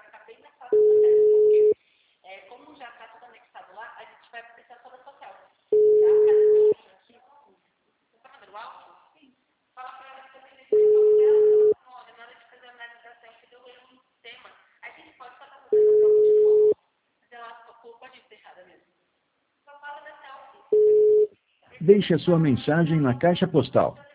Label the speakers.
Speaker 1: ficar bem mais fácil o processo, porque como já está tudo anexado lá, a gente vai precisar só da sua selfie. Tá? Aqui, você está mandando áudio? Sim. Fala para ela que você tem que dela, olha, na hora de fazer a análise da selfie, deu erro no sistema. A gente pode só estar fazendo a prova de novo, mas ela pode ser errada mesmo. Só fala da selfie.
Speaker 2: Deixe a sua mensagem na caixa postal